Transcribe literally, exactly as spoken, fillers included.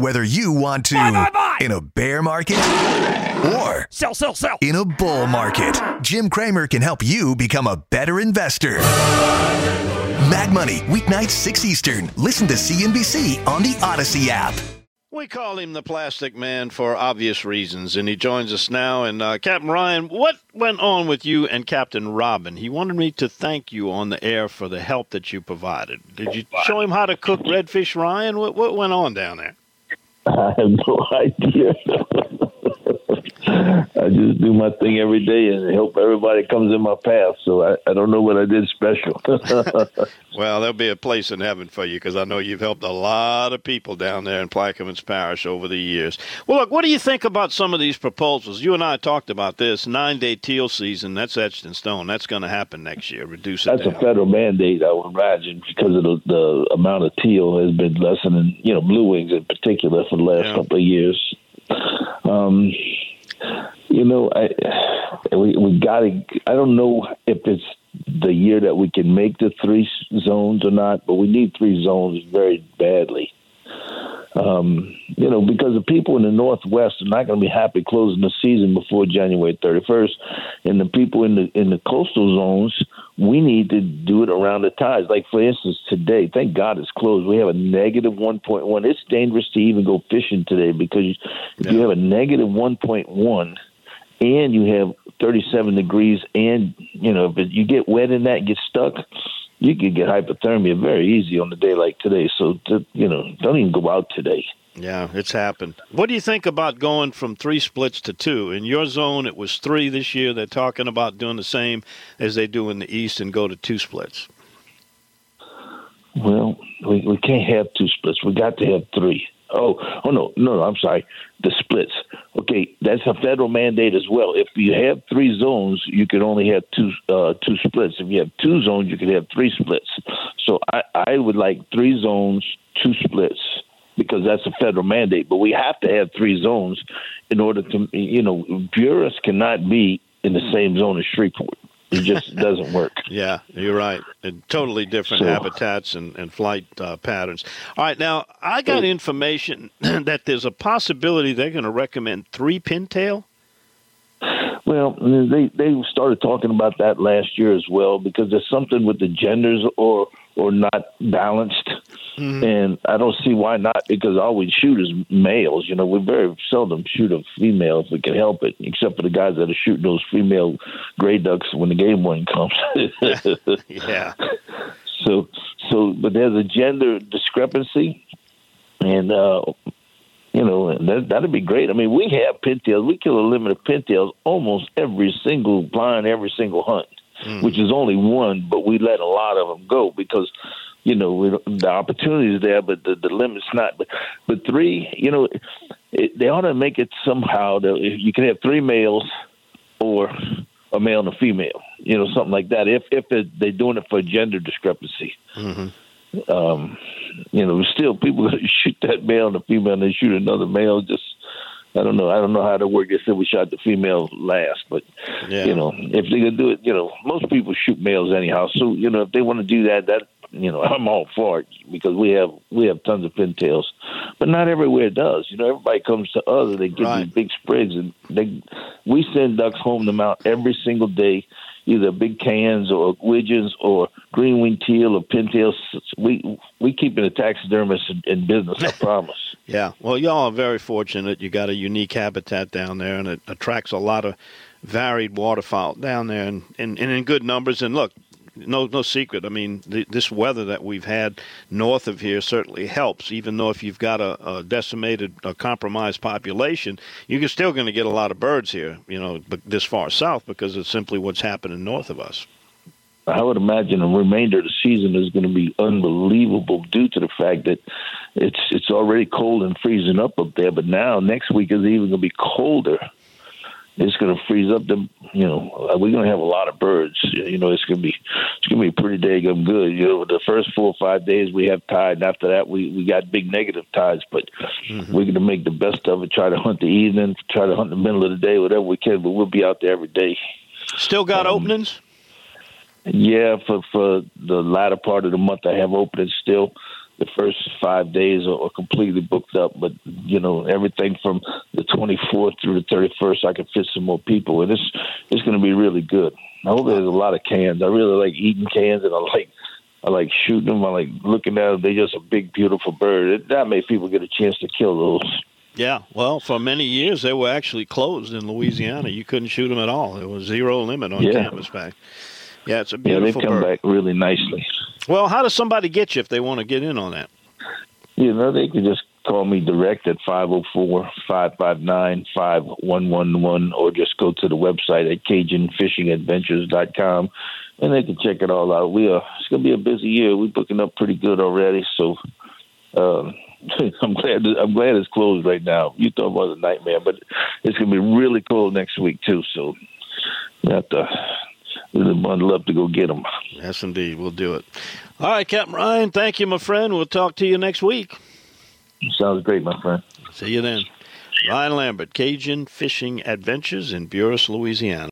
Whether you want to Buy, buy, buy. in a bear market or Sell, sell, sell. in a bull market, Jim Cramer can help you become a better investor. Mag Money, weeknights six Eastern. Listen to C N B C on the Odyssey app. We call him the Plastic Man for obvious reasons, and he joins us now. And uh, Captain Ryan, what went on with you and Captain Robin? He wanted me to thank you on the air for the help that you provided. Did you show him how to cook redfish, Ryan? What, what went on down there? I have no idea. I just do my thing every day and help everybody that comes in my path. So I, I don't know what I did special. Well, there'll be a place in heaven for you because I know you've helped a lot of people down there in Plaquemines Parish over the years. Well, look, what do you think about some of these proposals? You and I talked about this nine-day teal season. That's etched in stone. That's going to happen next year. Reduce it That's down. a federal mandate, I would imagine, because of the, the amount of teal has been lessening, you know, blue wings in particular for the last Yeah. couple of years. Um, you know, I we, we got to – I don't know if it's the year that we can make the three zones or not, but we need three zones very badly. Um, you know, because the people in the Northwest are not going to be happy closing the season before January thirty-first. And the people in the in the coastal zones, we need to do it around the tides. Like, for instance, today, thank God it's closed. We have a negative one point one. It's dangerous to even go fishing today because if Yeah. you have a negative one point one and you have thirty-seven degrees and, you know, if you get wet in that and get stuck, you could get hypothermia very easy on a day like today. So, to, you know, don't even go out today. Yeah, it's happened. What do you think about going from three splits to two? In your zone, it was three this year. They're talking about doing the same as they do in the East and go to two splits. Well, we, we can't have two splits. We got to have three. Oh, oh no, no, no, I'm sorry. The splits. Okay, that's a federal mandate as well. If you have three zones, you can only have two uh, two splits. If you have two zones, you can have three splits. So I, I would like three zones, two splits, because that's a federal mandate. But we have to have three zones in order to, you know, Buras cannot be in the same zone as Shreveport. It just doesn't work. Yeah, you're right. And totally different So- habitats and, and flight uh, patterns. All right, now, I got information that there's a possibility they're going to recommend three pintail. Well, they they started talking about that last year as well because there's something with the genders or or not balanced, mm-hmm. and I don't see why not because all we shoot is males. You know, we very seldom shoot a female if we can help it, except for the guys that are shooting those female gray ducks when the game one comes. Yeah. So so, but there's a gender discrepancy, and. uh You know, that, that'd be great. I mean, we have pintails. We kill a limit of pintails almost every single blind, every single hunt, mm. which is only one, but we let a lot of them go because, you know, we, the opportunity is there, but the, the limit's not. But, but three, you know, it, they ought to make it somehow that you can have three males or a male and a female, you know, something like that, if, if it, they're doing it for gender discrepancy. Mm-hmm. Um, you know, still people going to shoot that male and the female, and they shoot another male. Just, I don't know. I don't know how to work. They said we shot the female last, but yeah. you know, if they can do it, you know, most people shoot males anyhow. So you know, if they want to do that, that you know, I'm all for it because we have we have tons of pintails, but not everywhere it does. You know, everybody comes to us and they get right. these big sprigs, and they we send ducks home to mount every single day. Either big cans or widgeons or green wing teal or pintails. We we keep the taxidermist in, in business, I promise. Yeah, well, y'all are very fortunate. You got a unique habitat down there, and it attracts a lot of varied waterfowl down there, and, and, and in good numbers. And look, no no secret. I mean, the, this weather that we've had north of here certainly helps. Even though if you've got a, a decimated, a compromised population, you're still going to get a lot of birds here, you know, but this far south because it's simply what's happening north of us. I would imagine the remainder of the season is going to be unbelievable due to the fact that it's it's already cold and freezing up up there. But now next week is even going to be colder. It's going to freeze up. The you know we're going to have a lot of birds. You know it's going to be it's going to be pretty daggum good. You know the first four or five days we have tide, and after that we, we got big negative tides. But mm-hmm. we're going to make the best of it. Try to hunt the evening. Try to hunt the middle of the day, whatever we can. But we'll be out there every day. Still got um, openings? Yeah, for for the latter part of the month, I have openings still. the first five days are, are completely booked up. But, you know, everything from the twenty-fourth through the thirty-first, I can fit some more people. And it's, it's going to be really good. I hope there's a lot of cans. I really like eating cans, and I like I like shooting them. I like looking at them. They're just a big, beautiful bird. It, that made people get a chance to kill those. Yeah, well, for many years they were actually closed in Louisiana. You couldn't shoot them at all. There was zero limit on yeah. canvasback. Yeah, it's a Yeah, beautiful they come bird. back really nicely. Well, how does somebody get you if they want to get in on that? You know, they can just call me direct at five oh four, five five nine, five one one one, or just go to the website at Cajun Fishing Adventures dot com, and they can check it all out. We are It's going to be a busy year. We're booking up pretty good already, so uh, I'm glad I'm glad it's closed right now. You thought it was a nightmare, but it's going to be really cold next week, too, so we have to really bundle up to go get them. Yes, indeed. We'll do it. All right, Captain Ryan, thank you, my friend. We'll talk to you next week. Sounds great, my friend. See you then. Ryan Lambert, Cajun Fishing Adventures in Buras, Louisiana.